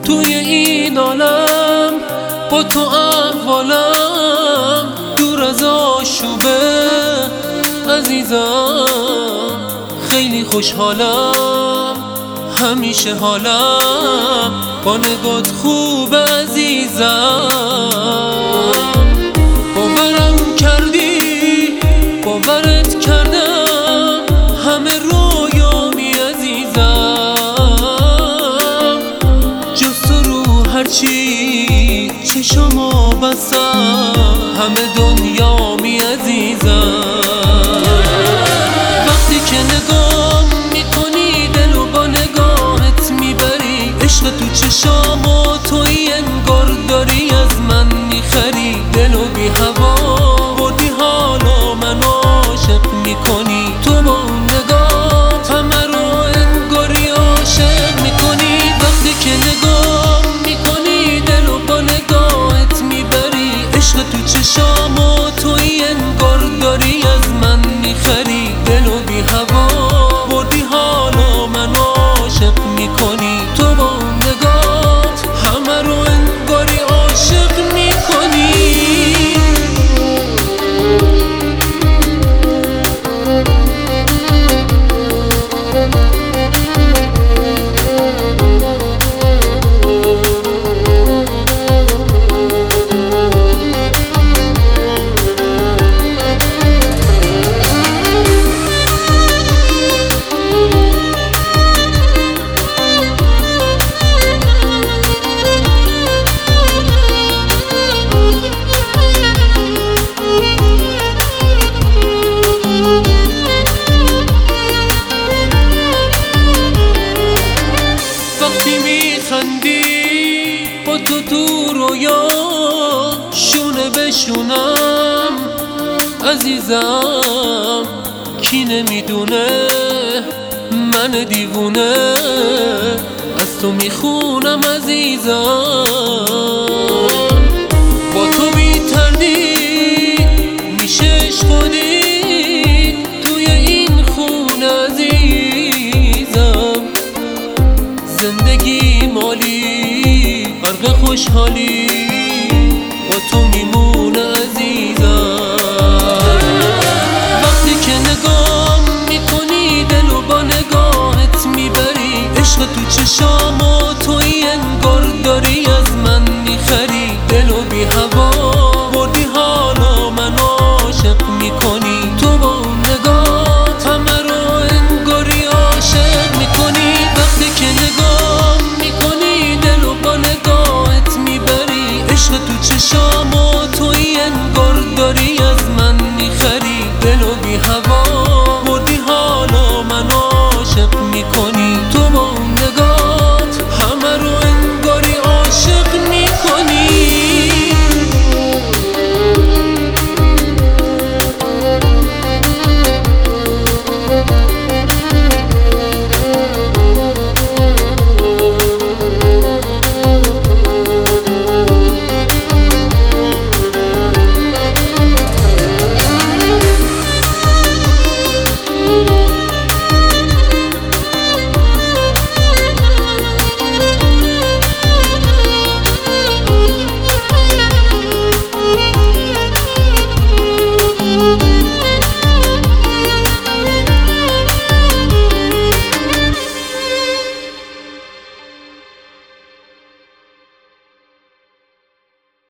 توی این عالم با تو احوالم دور از آشوبه عزیزم خیلی خوشحالم همیشه حالم با نگات خوب عزیزم باورم کردی باورت کردم همه رویامی عزیزم جز تو رو هرچی چشمو بستم همه دنیامی عزیزم وقتی که نگاه میکنی دلو با نگاهت میبری عشق تو چشامو تویی انگار داری از من میخری دلو بی هوا بردی حالا من عاشق میکنی تو با اون نگاه همه رو انگاری عاشق میکنی وقتی که نگاه میکنی دلو با نگاهت میبری عشق تو چشامو تویی انگار داری از من میخری دلو بی هوا بردی حالا من عاشق میکنی تو با اون نگات همه رو انگاری عاشق میکنی وقتی میخندی با تو تو رویا شونه به شونم عزیزم کی نمیدونه من دیوونه از تو میخونم عزیزم با تو بی‌تردید میشه عشق خودی توی این خونه عزیزم زندگی مالی غرق خوشحالی با تو میمونه عزیزم وقتی که نگاه میکنی دلو با نگاهت میبری عشق تو چشام